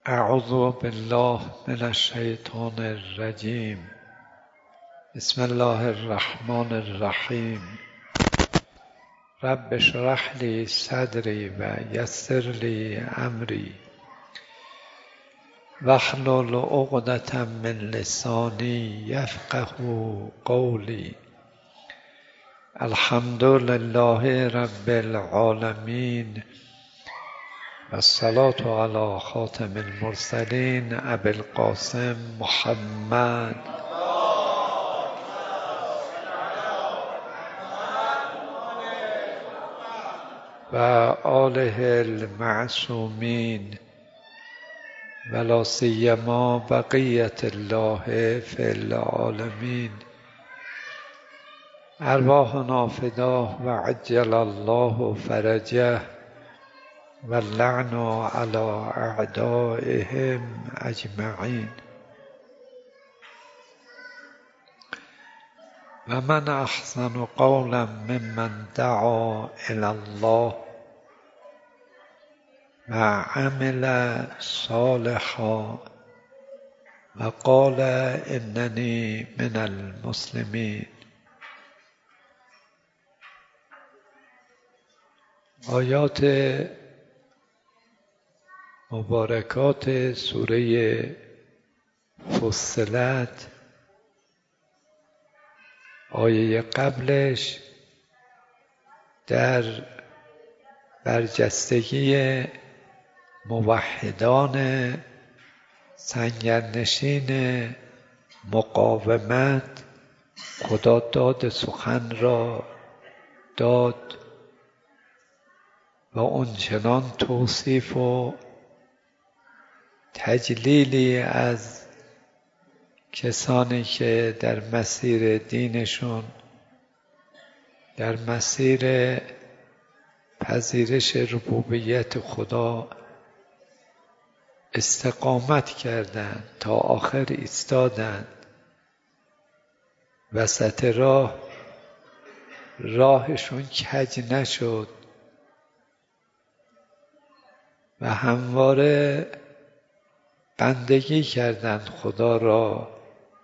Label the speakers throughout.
Speaker 1: اعوذ بالله من الشیطان الرجیم. بسم الله الرحمن الرحیم. رب اشرح لی صدری و یسر لی امری واحلل عقدة من لسانی یفقهوا قولی. الحمد لله رب العالمین و الصلاة علی خاتم المرسلین ابی القاسم محمد و آله المعصومین و لا سیما بقیة الله فی العالمین. ارواحنا فداه و عجل الله فرجه و اللعن علی اعدائهم اجمعین. و من احسن قولا ممن دعا الی الله و عمل صالحا و قال اننی من المسلمین. آیات مبارکات سوره فصلت آیه قبلش در برجستگی موحدان سنگرنشین مقاومت خدا داد سخن را داد و اونچنان توصیف و تجلیلی از کسانی که در مسیر دینشون در مسیر پذیرش ربوبیت خدا استقامت کردند تا آخر ایستادند. وسط راهشون کج نشد و همواره بندگی کردند خدا را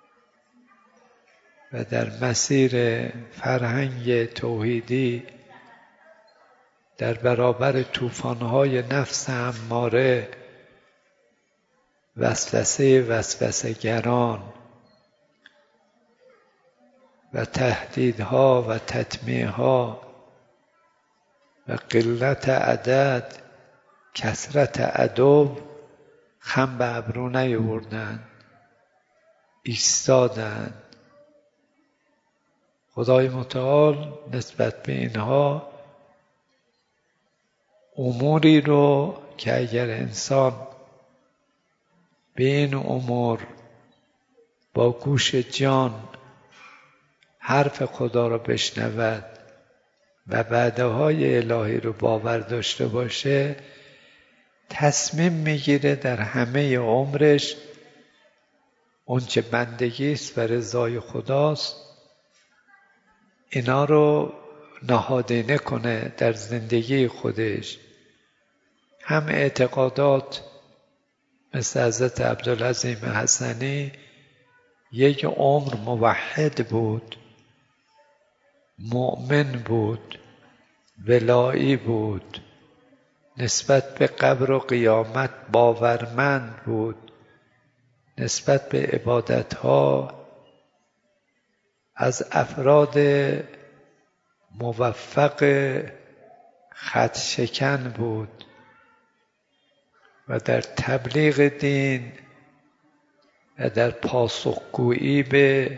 Speaker 1: و در مسیر فرهنگ توحیدی در برابر طوفان‌های نفس اماره، وسوسه گران و تهدیدها و تطمیعها و قلت عدد کثرت عدو خم به ابرو نیاوردند، ایستادند. خدای متعال نسبت به اینها اموری رو که اگر انسان به این امور با گوش جان حرف خدا را بشنود و وعده‌های الهی رو باور داشته باشه، تصمیم میگیره در همه عمرش اونچه بندگی است و رضای خداست اینا رو نهادینه کنه در زندگی خودش. هم اعتقادات مثل حضرت عبدالعظیم حسنی یک عمر موحد بود، مؤمن بود، ولایی بود، نسبت به قبر و قیامت باورمند بود، نسبت به عبادتها از افراد موفق خط شکن بود و در تبلیغ دین و در پاسخگویی به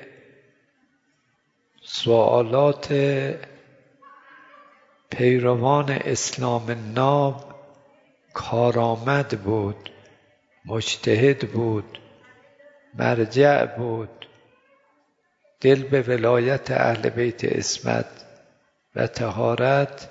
Speaker 1: سوالات پیروان اسلام ناب کارآمد بود، مجتهد بود، مرجع بود، دل به ولایت اهل بیت عصمت و طهارت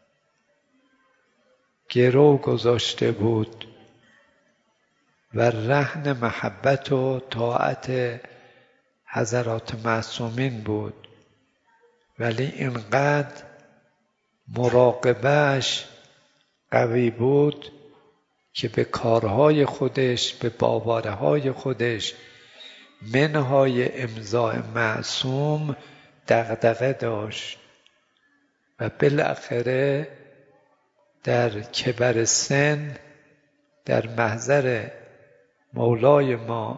Speaker 1: گرو گذاشته بود و رهن محبت و طاعت حضرات معصومین بود. ولی اینقدر مراقبهش قوی بود که به کارهای خودش، به باورهای خودش منهای امضای معصوم دغدغه داشت و بالاخره در کبر سن در محضر مولای ما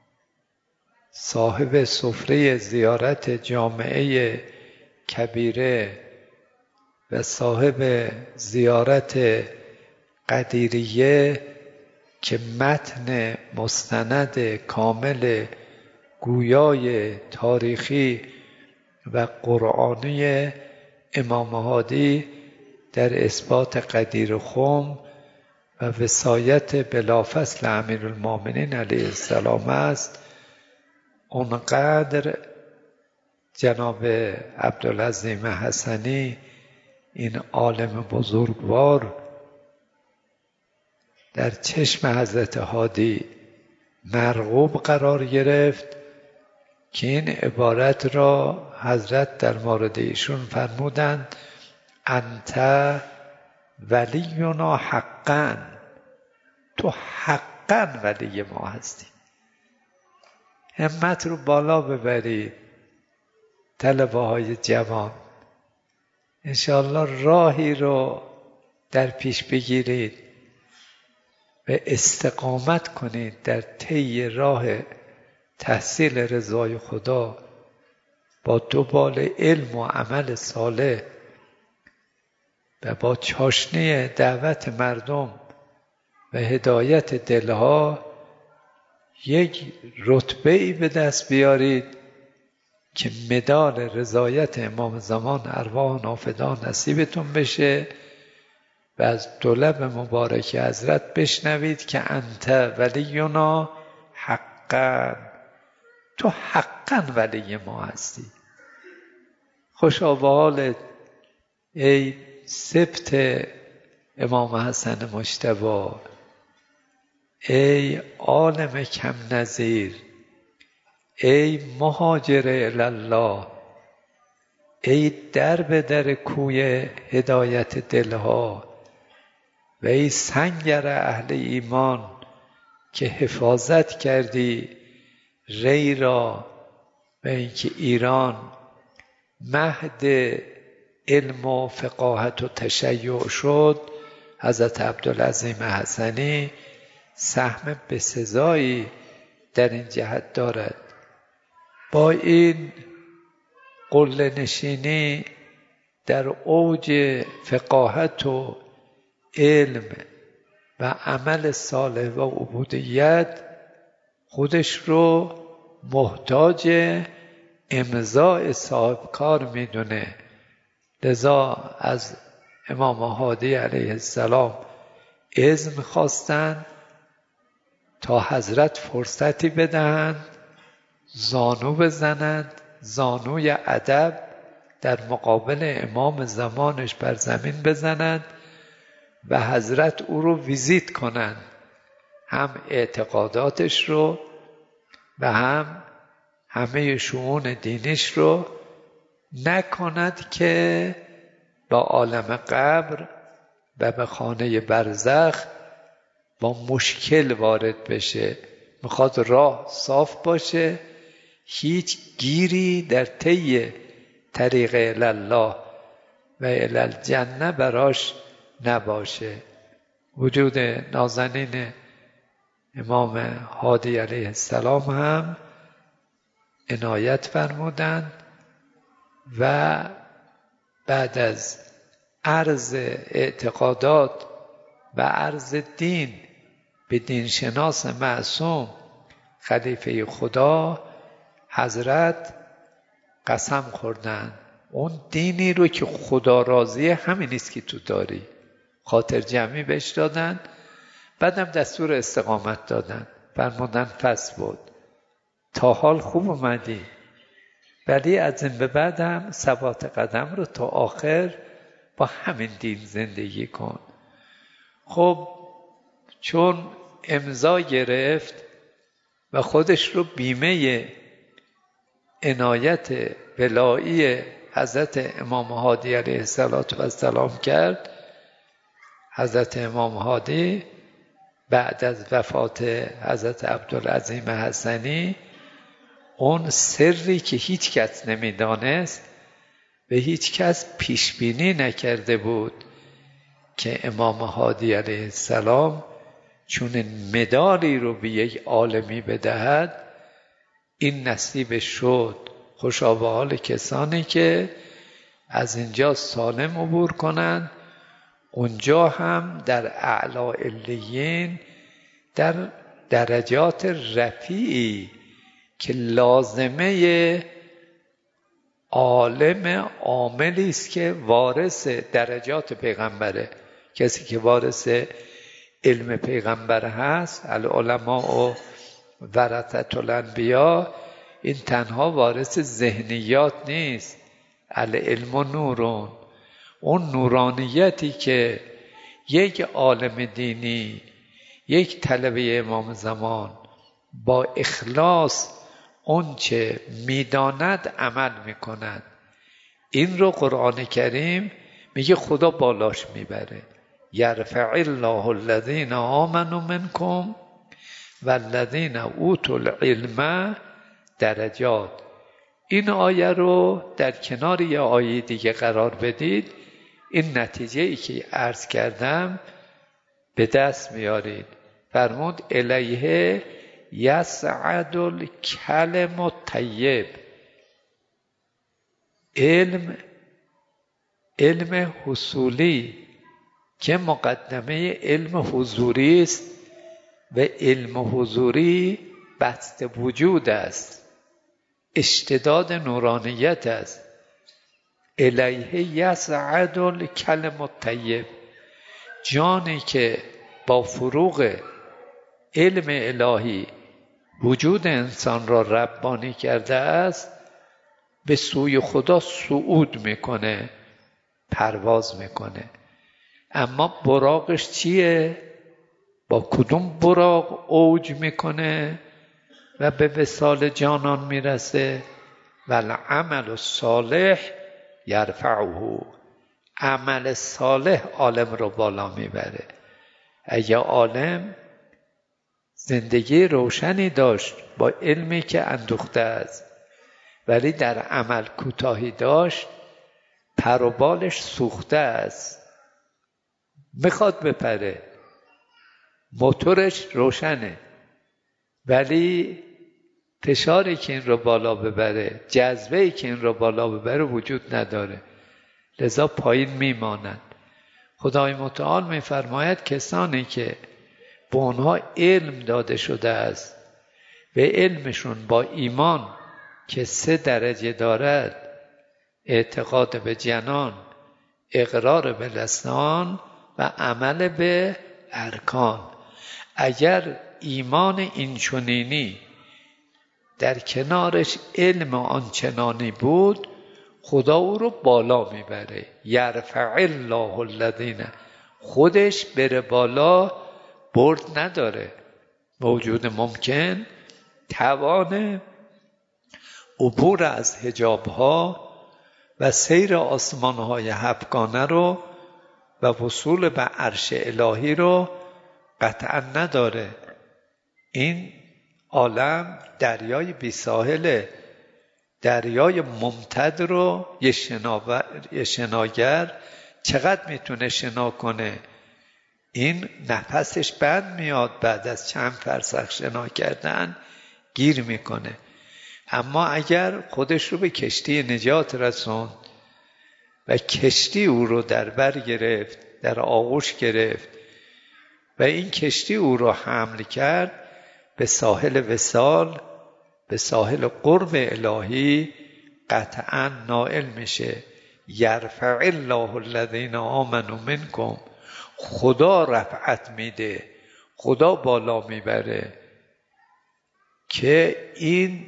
Speaker 1: صاحب سفره زیارت جامعه کبیره و صاحب زیارت قدیریه که متن مستند کامل گویای تاریخی و قرآنی امام هادی در اثبات قدیر خم و وصایت بلافصل امیرالمؤمنین علیه السلام است، اونقدر جناب عبدالعظیم حسنی این عالم بزرگوار در چشم حضرت هادی مرغوب قرار گرفت که این عبارت را حضرت در مورد ایشون فرمودند انت ولینا حقا، تو حقا ولی ما هستی. همت رو بالا ببرید طلبه های جوان، انشاءالله راهی رو در پیش بگیرید و استقامت کنید در طی راه تحصیل رضای خدا با دنبال علم و عمل صالح و با چاشنی دعوت مردم و هدایت دلها یک رتبه‌ای به دست بیارید که مدال رضایت امام زمان ارواح نافدان نصیبتون بشه و از دو لب مبارک حضرت بشنوید که انت ولینا حقا، تو حقا ولی ما هستی. خوشا به حالت ای سبط امام حسن مجتبی، ای عالم کم نظیر، ای مهاجر الله، ای در به در کوی هدایت دلها و ای سنگر اهل ایمان که حفاظت کردی ری را و اینکه ایران مهد علم و فقاهت و تشیع شد. حضرت عبدالعظیم حسنی سهم بسزایی در این جهت دارد. با این قله نشینی در اوج فقاهت و علم و عمل صالح و عبودیت خودش رو محتاج امضای صاحب کار میدونه. لذا از امام هادی علیه السلام اذن خواستند تا حضرت فرصتی بدهند زانو بزنند، زانوی ادب در مقابل امام زمانش بر زمین بزنند و حضرت او رو ویزیت کنند، هم اعتقاداتش رو و هم همه شؤون دینیش رو، نکند که با عالم قبر و به خانه برزخ با مشکل وارد بشه. میخواد راه صاف باشه، هیچ گیری در طی طریق الله و الالجنه براش نباشه. وجود نازنین امام هادی علیه السلام هم عنایت فرمودند و بعد از عرض اعتقادات و عرض دین به دینشناس معصوم خلیفه خدا، حضرت قسم خوردند اون دینی رو که خدا راضیه همین نیست که تو داری. خاطر جمعی بهش دادن، بعدم دستور استقامت دادن، فرمودن فس بود تا حال خوب اومدی، ولی از این به بعد هم ثبات قدم رو تا آخر با همین دین زندگی کن. خب چون امضا گرفت و خودش رو بیمه عنایت ولایی حضرت امام هادی علیه السلام کرد، حضرت امام هادی بعد از وفات حضرت عبدالعظیم حسنی اون سری که هیچ کس نمیدانست و هیچ کس پیش بینی نکرده بود که امام هادی علیه السلام چون مدالی رو به یک عالمی بدهد، این نصیب شد. خوشا به حال کسانی که از اینجا سالم عبور کنند، اونجا هم در اعلی علیین در درجات رفیعی که لازمه عالم عاملی است که وارث درجات پیغمبره. کسی که وارث علم پیغمبر هست، العلماء ورثة الانبیاء، این تنها وارث ذهنیات نیست. العلم نورون، اون نورانیتی که یک عالم دینی، یک طلبه امام زمان با اخلاص اون چه میداند عمل میکند، این رو قرآن کریم میگه خدا بالاش میبره. یرفع الله الذین آمنوا منکم والذین اوتوا العلم درجات. این آیه رو در کنار یه آیه دیگه قرار بدید، این نتیجه ای که عرض کردم به دست میارید. فرمود الیه یصعد الکلم الطیب. علم حصولی که مقدمه علم حضوری است و علم حضوری بسط وجود است، اشتداد نورانیت است. الیه یصعد الکلم الطیب، جانی که با فروغ علم الهی وجود انسان را ربانی کرده است، به سوی خدا صعود میکنه، پرواز میکنه. اما براقش چیه؟ با کدوم براق اوج میکنه و به وصال جانان میرسه؟ والعمل الصالح یرفعه. عمل صالح عالم رو بالا میبره. اگه عالم زندگی روشنی داشت با علمی که اندوخته است، ولی در عمل کوتاهی داشت، پر و بالش سوخته است، میخواد بپره، موتورش روشنه، ولی فشاری که این رو بالا ببره، جذبه‌ای که این رو بالا ببره وجود نداره، لذا پایین میمانند. خدای متعال میفرماید کسانی که به اونها علم داده شده است و علمشون با ایمان که 3 درجه دارد، اعتقاد به جنان، اقرار به لسان و عمل به ارکان، اگر ایمان اینچنینی در کنارش علم آنچنانی بود، خدا او رو بالا میبره. یرفع الله الذین، خودش بره بالا، برد نداره. موجود ممکن توان عبور از حجابها و سیر آسمانهای 7گانه رو و وصول به عرش الهی رو قطعا نداره. این عالم دریای بی ساحله، دریای ممتد رو یه شناگر چقدر میتونه شنا کنه؟ این نفسش بند میاد، بعد از چند فرسخ شنا کردن گیر میکنه. اما اگر خودش رو به کشتی نجات رسوند و کشتی او رو در بر گرفت، در آغوش گرفت و این کشتی او رو حمل کرد به ساحل وصال، به ساحل قرب الهی، قطعا نائل میشه. یرفع الله الذین آمنوا منکم، خدا رفعت میده، خدا بالا میبره. که این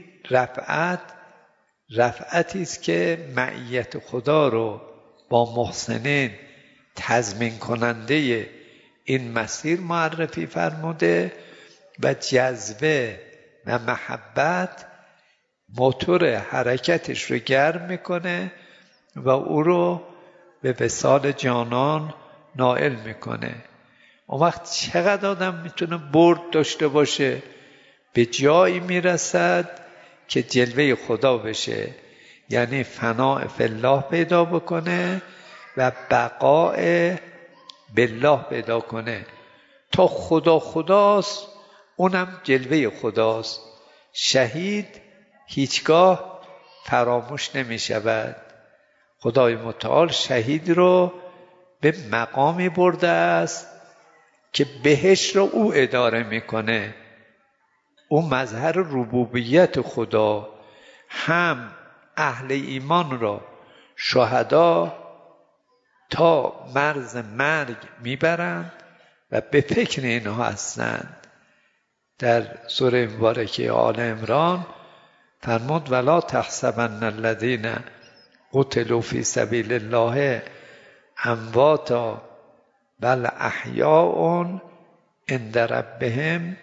Speaker 1: رفعتی است که معیت خدا رو با محسنین تضمین کننده این مسیر معرفی فرموده و جذبه و محبت موتور حرکتش رو گرم میکنه و او رو به وصال جانان نائل میکنه. اون وقت چقدر آدم میتونه برد داشته باشه، به جایی میرسد که جلوه خدا بشه، یعنی فناء فی الله پیدا بکنه و بقاء بالله پیدا کنه. تا خداست، اونم جلوه خداست. شهید هیچگاه فراموش نمی شود. خدای متعال شهید رو به مقامی برده است که بهشت رو او اداره میکنه. او مظهر ربوبیت خدا، هم اهل ایمان را شهدا تا مرز مرگ میبرند و به فکر اینها هستند. در سوره مبارکه آل عمران فرمود ولا تحسبن الذین قتلوا فی سبیل الله امواتا بل احیاء عند ربهم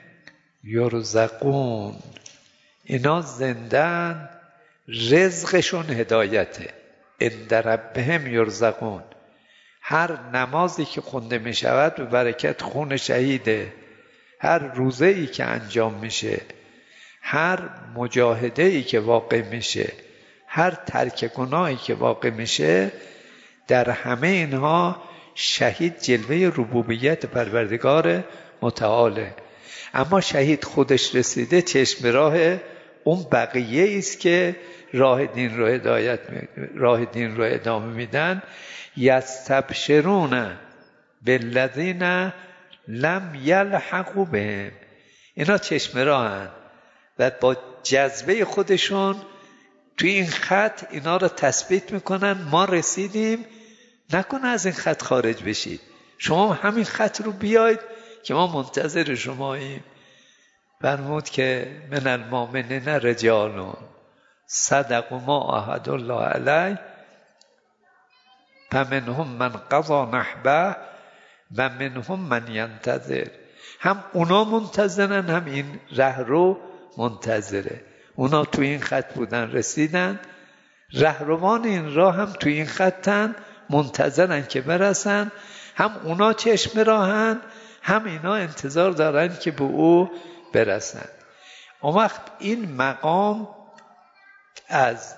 Speaker 1: یرزقون. اینا زندن، رزقشون هدایته. عند ربهم یرزقون. هر نمازی که خونده می شود به برکت خون شهیده، هر روزه ای که انجام میشه، هر مجاهده ای که واقع میشه، هر ترک گناهی که واقع میشه، در همه اینها شهید جلوه ربوبیت پروردگار متعاله. اما شهید خودش رسیده چشم راه اون بقیه است که راه دین رو ادامه میدن. یستبشرون بالذین لم یلحقوا بهم. اینا چشم راهن و با جذبه خودشون توی این خط اینا رو تثبیت میکنن. ما رسیدیم، نکنه از این خط خارج بشید، شما همین خط رو بیاید که ما منتظر شماییم. فرمود که من المؤمنین رجال صدقوا ما عاهدوا الله علیه فمنهم من قضی نحبه و منهم من ینتظر. هم اونا منتظرن، هم این رهرو منتظره. اونا تو این خط بودن رسیدن، رهروان این راه هم تو این خطن منتظرن که برسن. هم اونا چشم راهن، هم اینا انتظار دارن که به او برسن. اون وقت این مقام از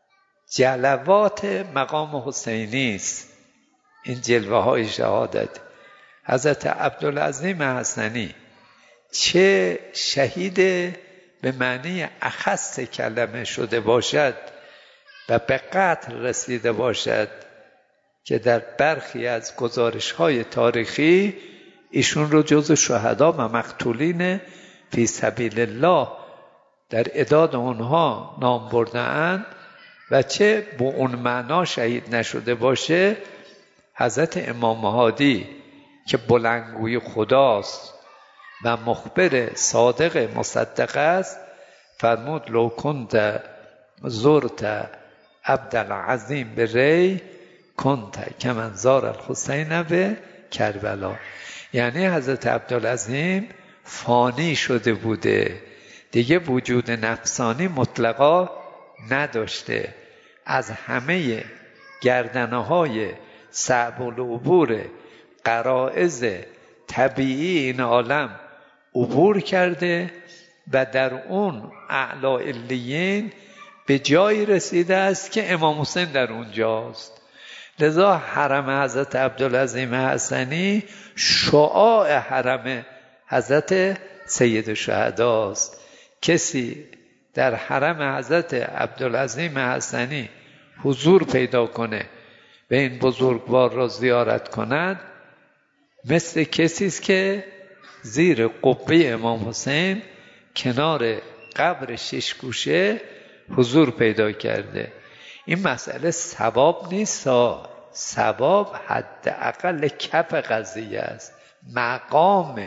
Speaker 1: جلوات مقام حسینی است. این جلوه های شهادت حضرت عبدالعظیم حسنی چه شهید به معنی اخص کلمه شده باشد و به قتل رسیده باشد که در برخی از گزارش های تاریخی ایشون رو جز شهدا و مقتولین فی سبیل الله در عداد اونها نام برده‌اند، و چه به اون معنا شهید نشده باشه. حضرت امام مهدی که بلندگوی خداست و مخبر صادق مصدق است فرمود لو کنت زرت عبدالعظیم به ری کنت کمن زار الحسین به کربلا. یعنی حضرت عبدالعظیم فانی شده بوده، دیگه وجود نفسانی مطلقا نداشته، از همه گردنه‌های صعب العبور غرائز طبیعی این عالم عبور کرده و در اون اعلی علیین به جایی رسیده است که امام حسین در اونجاست. لذا حرم حضرت عبدالعظیم حسنی شعاع حرم حضرت سید الشهداست. کسی در حرم حضرت عبدالعظیم حسنی حضور پیدا کنه و این بزرگوار را زیارت کند، مثل کسی است که زیر قبه امام حسین کنار قبر 6 گوشه حضور پیدا کرده. این مسئله ثواب نیست، ثواب حداقل کف قضیه است. مقام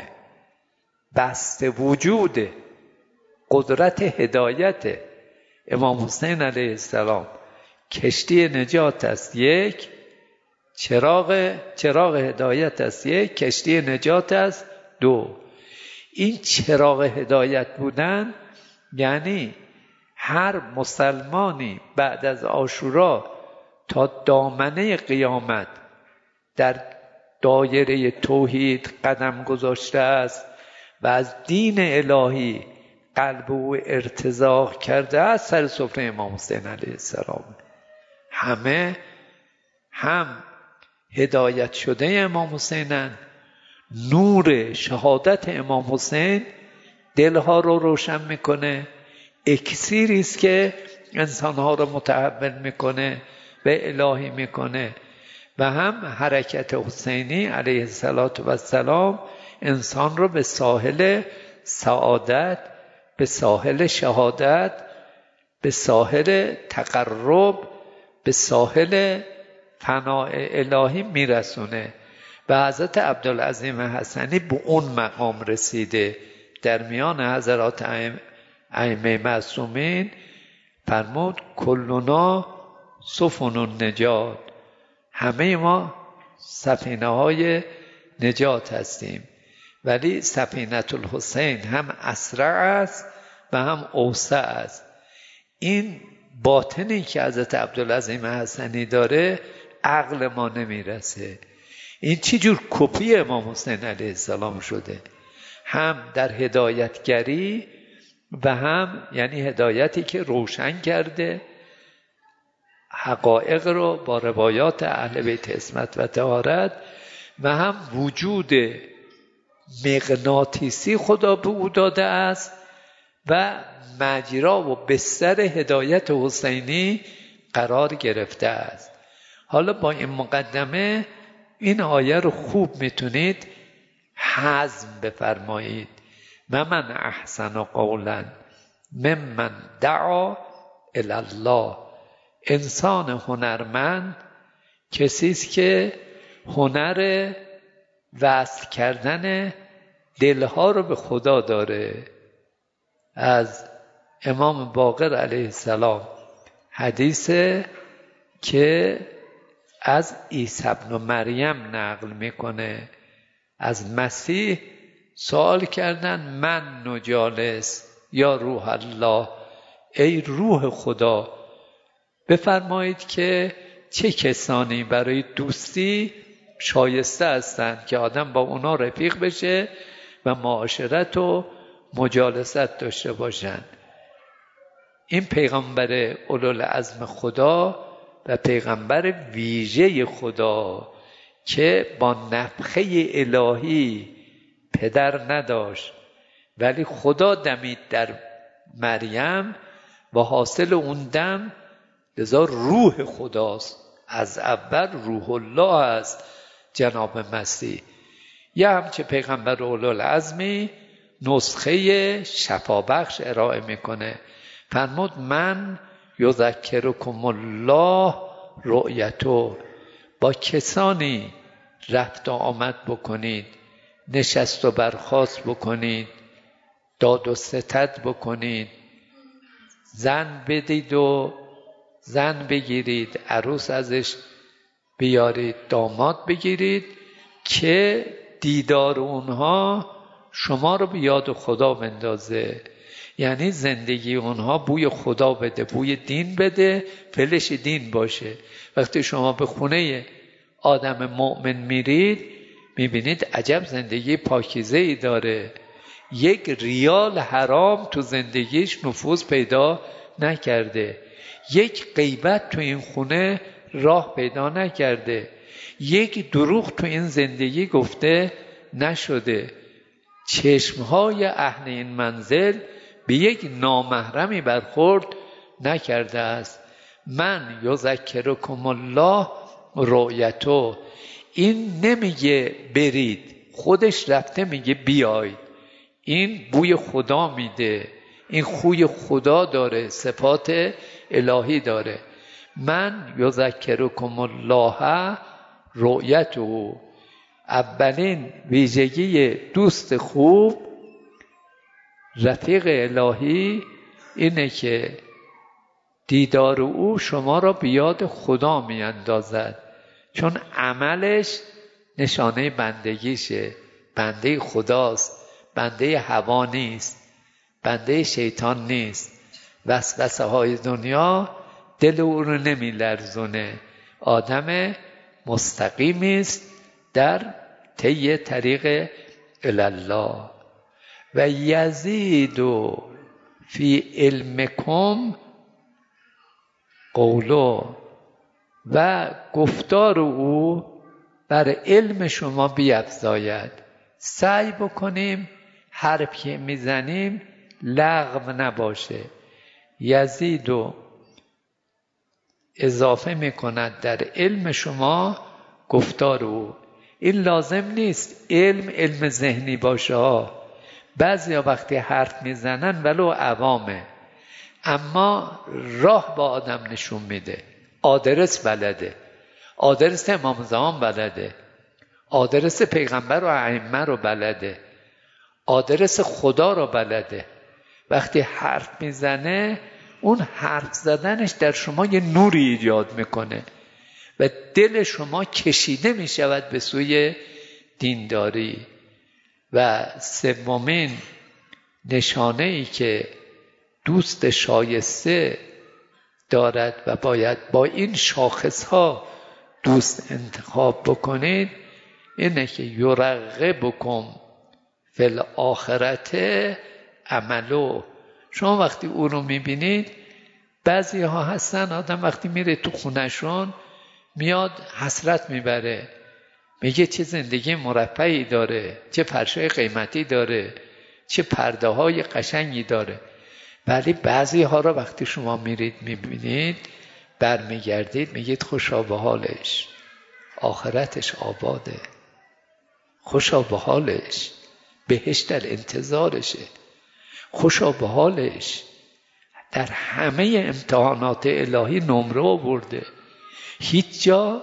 Speaker 1: بسته وجود قدرت هدایت امام حسین علیه السلام، کشتی نجات است یک، چراغ هدایت است یک، کشتی نجات است دو. این چراغ هدایت بودن یعنی هر مسلمانی بعد از عاشورا تا دامنه قیامت در دایره توحید قدم گذاشته است و از دین الهی قلب او ارتزاق کرده است، سر سفره امام حسین علیه السلام. همه هم هدایت شده امام حسینن، نور شهادت امام حسین دلها رو روشن میکنه، اکسیری است که انسانها رو متحول میکنه و الهی میکنه، و هم حرکت حسینی علیه السلام انسان رو به ساحل سعادت، به ساحل شهادت، به ساحل تقرب، به ساحل فناء الهی میرسونه. و حضرت عبدالعظیم حسنی به اون مقام رسیده. در میان حضرات ائمه معصومین فرمود کلنا سفن النجات، همه ما سفینه های نجات هستیم، ولی سفینه الحسین هم اسرع است و هم اوسع است. این باطنی که حضرت عبدالعظیم حسنی داره عقل ما نمیرسه. این چی جور کپی امام حسین علیه السلام شده، هم در هدایتگری و هم یعنی هدایتی که روشن کرده حقایق رو با روایات اهل بیت عصمت و طهارت، و هم وجود مغناطیسی خدا به او داده است و مجرا و بستر هدایت حسینی قرار گرفته است. حالا با این مقدمه این آیه رو خوب میتونید هضم بفرمایید. من احسن قولا ممن دعا الی الله. انسان هنرمند کسی است که هنر وصل کردن دلها رو به خدا داره. از امام باقر علیه السلام حدیثه که از عیسی ابن مریم نقل میکنه، از مسیح سوال کردن من نجالس یا روح الله، ای روح خدا بفرمایید که چه کسانی برای دوستی شایسته هستند که آدم با اونا رفیق بشه و معاشرت و مجالست داشته باشند. این پیغمبر اولوالعزم خدا و پیغمبر ویژه خدا که با نفخه الهی پدر نداشت، ولی خدا دمید در مریم و حاصل اون دم لذا روح خداست. از اول روح الله است جناب مسیح. یه همچه پیغمبر اولوالعزمی نسخه شفابخش ارائه میکنه. فرمود من یذکرکم الله رؤیتو، با کسانی رفت و آمد بکنید، نشست و برخاست بکنید، داد و ستد بکنید، زن بدید و زن بگیرید، عروس ازش بیارید، داماد بگیرید، که دیدار اونها شما رو به یاد خدا بندازه. یعنی زندگی اونها بوی خدا بده، بوی دین بده، فلش دین باشه. وقتی شما به خونه آدم مؤمن میرید میبینید عجب زندگی پاکیزه‌ای داره، یک ریال حرام تو زندگیش نفوذ پیدا نکرده، یک غیبت تو این خونه راه پیدا نکرده، یک دروغ تو این زندگی گفته نشده، چشمهای اهل این منزل به یک نامحرمی برخورد نکرده است. من یذکرکم الله رؤیتو، این نمیگه برید، خودش رفته میگه بیاید. این بوی خدا میده، این خوی خدا داره، صفات الهی داره. من یذکرکم الله رؤیتو. اولین ویژگی دوست خوب، رفیق الهی، اینه که دیدار او شما را به یاد خدا میاندازد، چون عملش نشانه بندگیشه. بنده خداست، بنده هوا نیست، بنده شیطان نیست. وسوسه های دنیا دل او رو نمی لرزونه. آدم مستقیمی است، در طی طریق الله. و یزید فی علمکم قولو، و گفتار او بر علم شما بیفزاید. سعی بکنیم حرف که میزنیم لغو نباشه. یزید و اضافه میکند در علم شما گفتار او. این لازم نیست علم ذهنی باشه. بعضیا وقتی حرف میزنن ولو عوامه، اما راه با آدم نشون میده. آدرس بلده، آدرس امام زمان بلده، آدرس پیغمبر و ائمه رو بلده، آدرس خدا رو بلده. وقتی حرف میزنه اون حرف زدنش در شما یه نوری ایجاد میکنه و دل شما کشیده میشود به سوی دینداری. و سومین نشانه ای که دوست شایسته دارد و باید با این شاخص ها دوست انتخاب بکنید اینه که یرغبکم فی الاخرت عملو. شما وقتی او رو میبینید، بعضی ها هستن آدم وقتی میره تو خونشون میاد حسرت میبره، میگه چه زندگی مرفهی داره، چه فرشای قیمتی داره، چه پرده های قشنگی داره. ولی بعضی ها رو وقتی شما میرید میبینید برمیگردید میگید خوشا به حالش، آخرتش آباده، خوشا به حالش، بهشت در انتظارشه، خوشا به حالش در همه امتحانات الهی نمره آورده، هیچ جا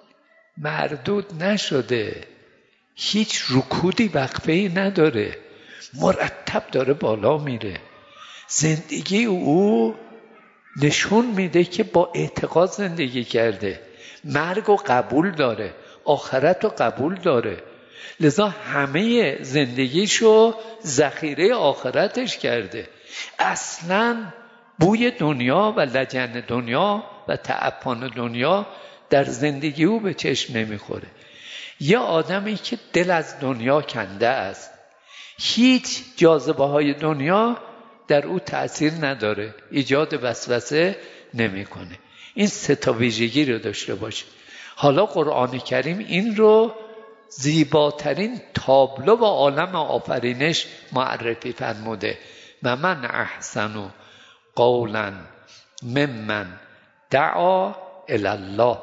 Speaker 1: مردود نشده، هیچ رکودی وقفه‌ای نداره، مرتب داره بالا میره. زندگی او نشون میده که با اعتقاد زندگی کرده، مرگ و قبول داره، آخرت رو قبول داره، لذا همه زندگیشو ذخیره آخرتش کرده. اصلاً بوی دنیا و لجن دنیا و تعفن دنیا در زندگی او به چشم نمیخوره. یه آدمی که دل از دنیا کنده است، هیچ جاذبه های دنیا در او تأثیر نداره، ایجاد وسوسه نمیکنه. این سه تا ویژگی رو داشته باشه. حالا قرآن کریم این رو زیباترین تابلو و عالم آفرینش معرفی فرموده. و من احسن قولا ممن دعا الی الله.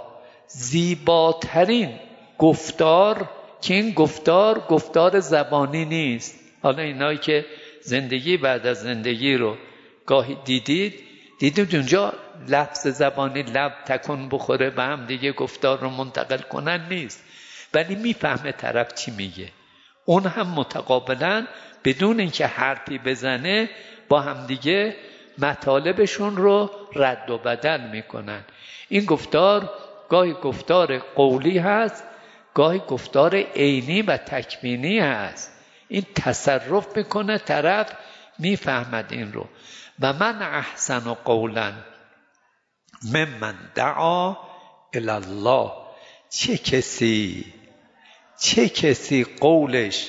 Speaker 1: زیباترین گفتار که این گفتار زبانی نیست. حالا اینایی که زندگی بعد از زندگی رو گاهی دیدید اونجا لفظ زبانی لب تکون بخوره به هم دیگه گفتار رو منتقل کنن نیست، ولی میفهمه طرف چی میگه. اون هم متقابلا بدون اینکه حرفی بزنه با هم دیگه مطالبشون رو رد و بدل میکنن. این گفتار گاهی گفتار قولی هست، گاهی گفتار عینی و تکوینی هست. این تصرف میکنه، طرف میفهمد این رو. و من احسن قولا ممن دعا الی الله. چه کسی قولش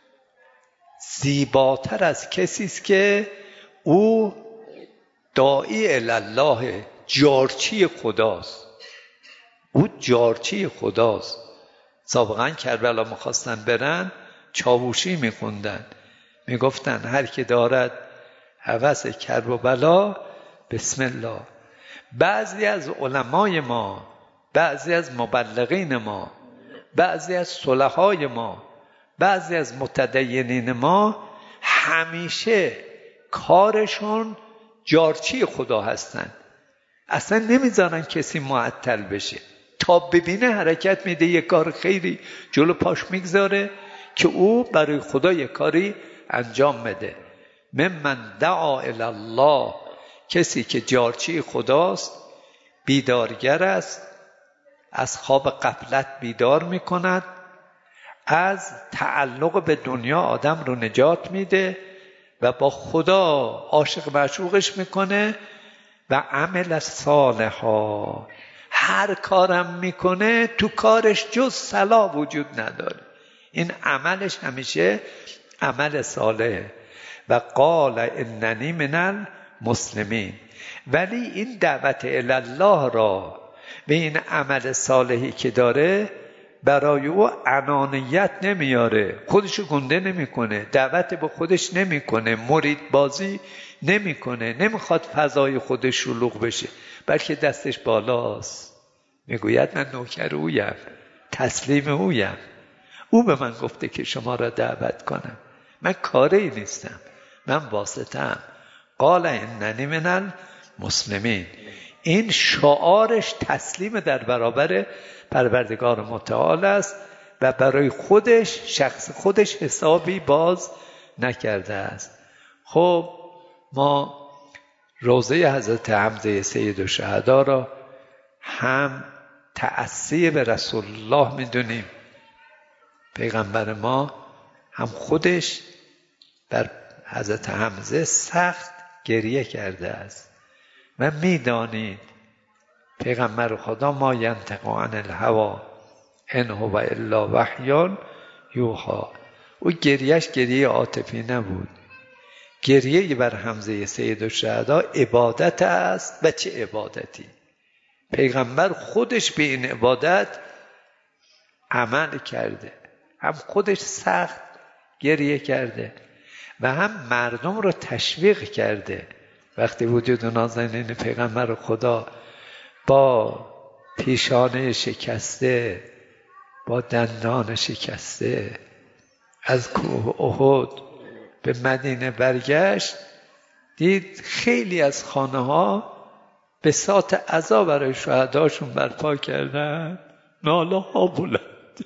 Speaker 1: زیباتر از کسی است که او داعی الی الله، جارچی خداست. او جارچی خداست. سابقا کربلا میخواستن برن چاووشی میخوندن، میگفتن هر که دارد هوس کرب و بلا بسم الله. بعضی از علمای ما، بعضی از مبلغین ما، بعضی از صلحای ما، بعضی از متدینین ما همیشه کارشون جارچی خدا هستن. اصلا نمیذارن کسی معطل بشه، تا ببینه حرکت میده، یه کار خیری جلو پاش میگذاره که او برای خدا یه کاری انجام بده. ممن دعا الی الله، کسی که جارچی خداست، بیدارگر است، از خواب غفلت بیدار میکند، از تعلق به دنیا آدم رو نجات میده و با خدا عاشق معشوقش میکنه. و عمل صالحا، هر کارم میکنه تو کارش جز صلاح وجود نداره. این عملش همیشه عمل صالحه. و قال اننی من المسلمین. ولی این دعوت الله را به این عمل صالحی که داره برای او انانیت نمیاره، خودشو گنده نمیکنه، دعوت به خودش نمیکنه، مرید بازی نمیکنه، نمیخواد فضای خودش شلوغ بشه، بلکه دستش بالاست، میگوید من نوکر اویم، تسلیم اویم، او به من گفته که شما را دعوت کنم، من کاری نیستم، من واسطه‌ام. قال اننی من المسلمین. این شعارش تسلیم در برابر پروردگار متعال است و برای خودش، شخص خودش حسابی باز نکرده است. خب ما روضه حضرت حمزه سید الشهدا را هم تأسی به رسول الله میدونیم. پیغمبر ما هم خودش بر حضرت حمزه سخت گریه کرده است و میدانید پیغمبر خدا ما ینطق عن الهوی ان هو الا وحی یوحی. او گریهش گریه عاطفی نبود، گریه بر حمزه سید الشهدا عبادت است. و چه عبادتی؟ پیغمبر خودش به این عبادت عمل کرده، هم خودش سخت گریه کرده و هم مردم رو تشویق کرده. وقتی وجود نازنین پیغمبر خدا با پیشانه شکسته، با دندان شکسته از کوه احد به مدینه برگشت، دید خیلی از خانه ها بساط عزا برای شهداشون برپا کردن، ناله ها بلند.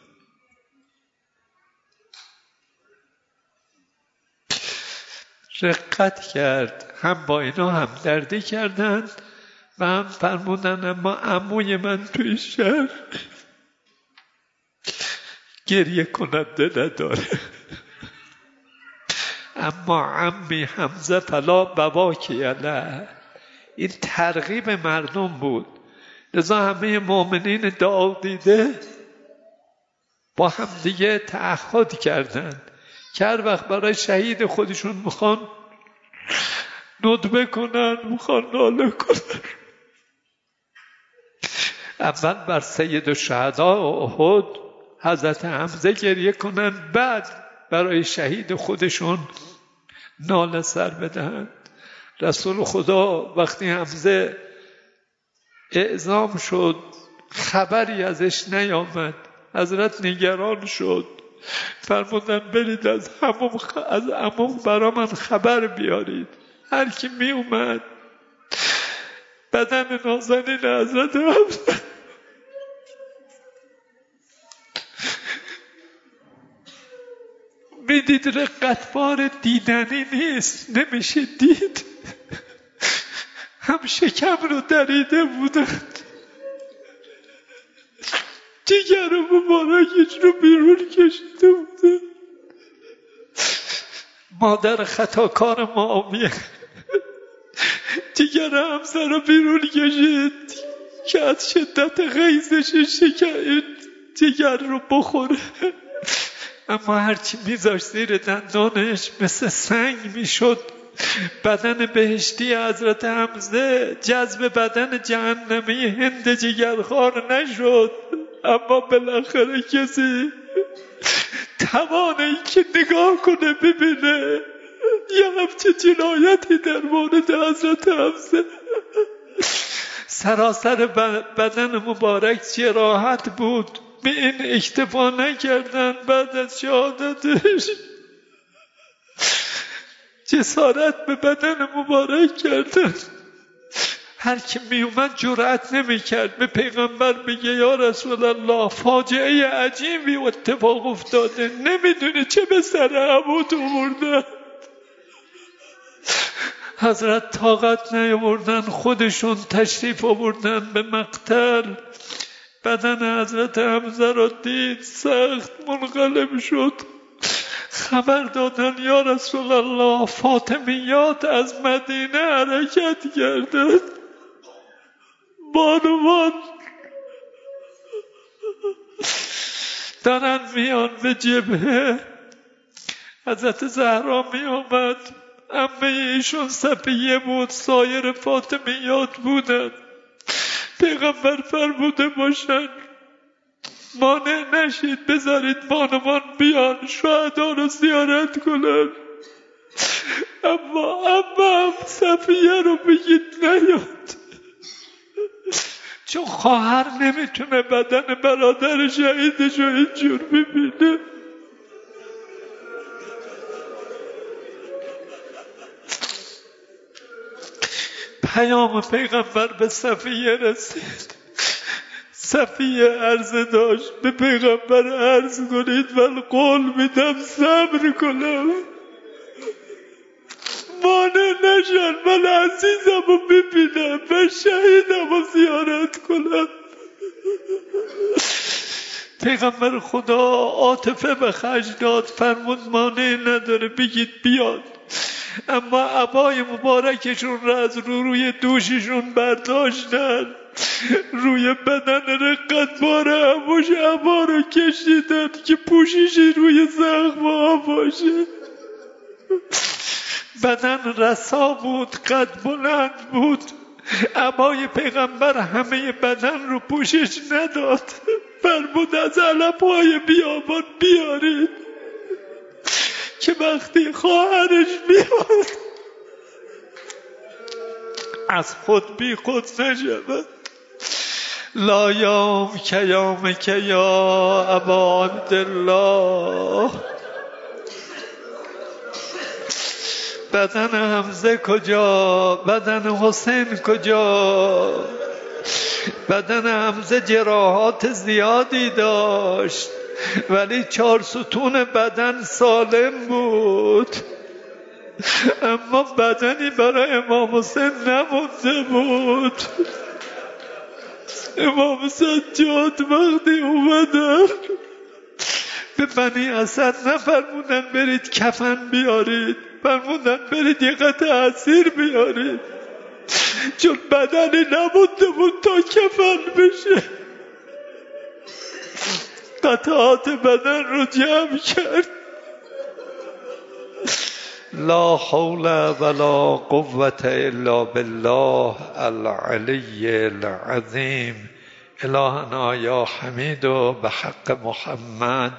Speaker 1: رقت کرد، هم با اینا هم دردی کردن و هم فرمودن اما عموی من توی شهر گریه کننده نداره، اما عمی حمزه فلا بواکی علیه. این ترغیب مردم بود. لذا همه مؤمنین دعا دیده با هم دیگه تعهد کردن که هر وقت برای شهید خودشون میخوان ندبه کنن، میخوان ناله کنن، اول بر سید الشهدا احد حضرت حمزه گریه کنن، بعد برای شهید خودشون ناله سر بدهند. رسول خدا وقتی حمزه اعزام شد خبری ازش نیامد، حضرت نگران شد، فرمودن برید از عموم برا من خبر بیارید. هر کی می اومد بدن نازنین حضرت حمزه میدید رقتبار دیدنی نیست، نمیشه دید، هم شکم رو دریده بودند، جگر مبارکش رو بیرون کشیده بودند. مادر خطاکار معاویه جگر حمزه رو بیرون کشید که از شدت غیظش جگر رو بخوره، اما هرچی میذاشت زیر دندانش مثل سنگ میشد. بدن بهشتی حضرت حمزه جذب بدن جهنمی هند جگرخوار نشد، اما بالاخره کسی توانه این که نگاه کنه ببینه یه همچه جنایتی در مورد حضرت حمزه. سراسر بدن مبارک جراحت بود، به این اکتفا نکردن، بعد از شهادتش جسارت به بدن مبارک کردن. هر کی می اومد جرأت نمی کرد به پیغمبر بگه یا رسول الله فاجعه عجیبی اتفاق افتاده، نمیدونه چه به سر عمود آوردن. حضرت طاقت نیاوردن، خودشون تشریف آوردن به مقتل. بدن حضرت حمزه را دید سخت منقلب شد، خبر دادن یا رسول الله فاطمیات از مدینه حرکت کردند. بانوان دارن میان به جبهه. حضرت زهرا می آمد، عمه ایشون صفیه بود، سایر فاطمیات بودن. پیغمبر فرموده باشن مانع نشید، بذارید بانوان بیان شهدا رو زیارت کنن. اما صفیه رو بگید نیاد، چون خواهر نمیتونه بدن برادر شهیدش رو اینجور ببینه. پیام پیغمبر به صفیه رسید. صفیه عرض داشت به پیغمبر عرض کنید من قول میدم صبر کنم، مانع نشن من عزیزم رو ببینم، من شهیدم رو زیارت کنم. پیغمبر خدا عاطفه به خرج داد، فرمود مانع نداره بگید بیاد. اما عبای مبارکشون را از روی دوششون برداشتن، روی بدن رقتبار عباش عبا رو کشیدن که پوششی روی زخم ها باشه. بدن رسا بود، قد بلند بود. عبای پیغمبر همه بدن رو پوشش نداد، فرمود از علف‌های بیابان بیارید که وقتی خواهرش بیاد از خود بی خود نشود. لا یوم که یوم که یا ابا عبدالله. بدن حمزه کجا؟ بدن حسین کجا؟ بدن حمزه جراحات زیادی داشت ولی 4 ستون بدن سالم بود، اما بدنی برای امام حسین نمونده بود. امام سجاد وقتی اومدن به بنی اسد نفرمودن برید کفن بیارید، فرمودن برید یه قطعه اسیر بیارید، چون بدنی نمونده بود تا کفن بشه. قطعات بدن رو جمع کرد. لا حول ولا قوة الا بالله العلی العظیم. الهنا یا حمید و به حق محمد،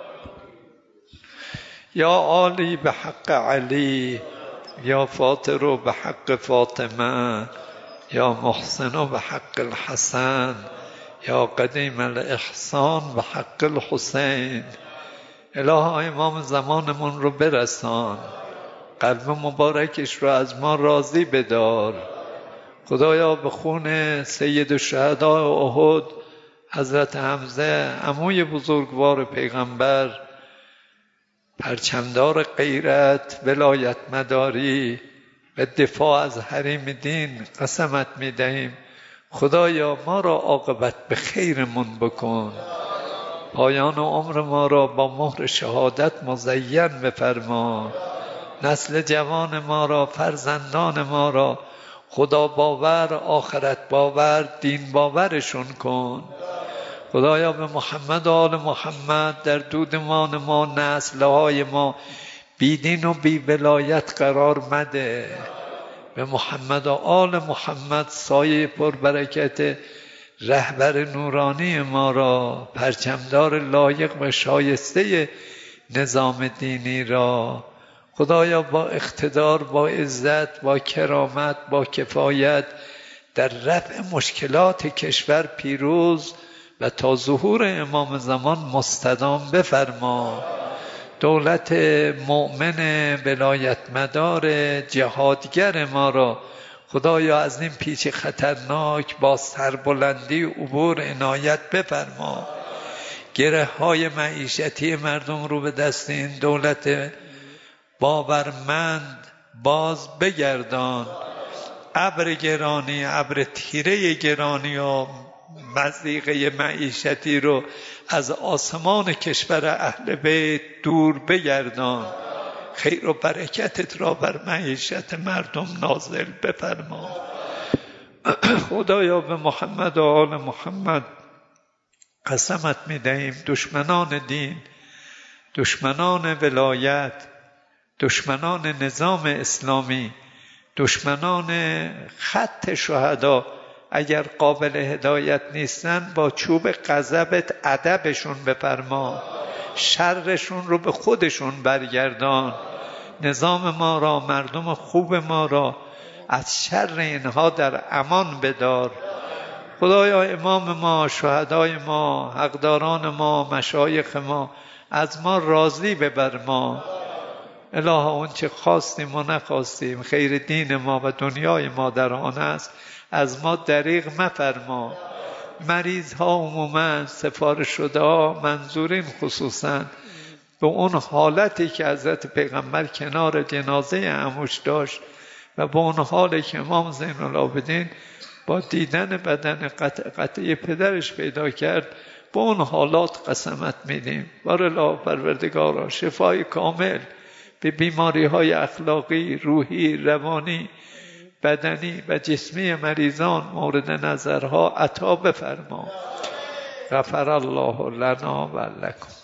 Speaker 1: یا عالی به حق علی، یا فاطر به حق فاطمه، یا محسن به حق الحسن، یا قدیم الاحسان به حق الحسین. الها امام زمانمون رو برسان، قلب مبارکش رو از ما راضی بدار. خدایا به خون سید الشهداء احد حضرت حمزه عموی بزرگوار پیغمبر، پرچمدار غیرت، ولایت مداری و دفاع از حریم دین قسمت می‌دهیم. خدایا ما را عاقبت به خیرمون بکن، پایان عمر ما را با مهر شهادت مزین بفرما، نسل جوان ما را، فرزندان ما را خدا باور، آخرت باور، دین باورشون کن. خدایا به محمد و آل محمد در دودمان ما، نسلهای ما بیدین و بی ولایت قرار مده. به محمد و آل محمد سایه پربرکت رهبر نورانی ما را، پرچمدار لایق و شایسته نظام دینی را خدایا با اقتدار، با عزت، با کرامت، با کفایت در رفع مشکلات کشور پیروز و تا ظهور امام زمان مستدام بفرما. دولت مؤمن ولایت مدار جهادگر ما را خدایا از این پیچ خطرناک با سربلندی عبور عنایت بفرما. گره های معیشتی مردم رو به دست این دولت باورمند باز بگردان. ابر گرانی، ابر تیره گرانی و مضیقه معیشتی رو از آسمان کشور اهل بیت دور بگردان. خیر و برکتت را بر معیشت مردم نازل بفرما. خدایا به محمد و آل محمد قسمت می‌دهیم دشمنان دین، دشمنان ولایت، دشمنان نظام اسلامی، دشمنان خط شهدا اگر قابل هدایت نیستن با چوب غضبت ادبشون بفرما، شرشون رو به خودشون برگردان، نظام ما را، مردم خوب ما را از شر اینها در امان بدار. خدایا امام ما، شهدای ما، حقداران ما، مشایخ ما از ما راضی ببر. ما الها اون چه خواستیم و نخواستیم خیر دین ما و دنیای ما در آن است، از ما دریغ مفرما. مریض ها عموما، سفارش شده ها منظورین خصوصا، به اون حالتی که حضرت پیغمبر کنار جنازه عموش داشت و به اون حالی که امام زین العابدین با دیدن بدن قطعی پدرش پیدا کرد، به اون حالات قسمت میدیم. بارالله پروردگارا شفای کامل به بیماری های اخلاقی، روحی، روانی، بدنی و جسمی مریضان مورد نظرها عطا بفرما. غفر الله لنا و لکم.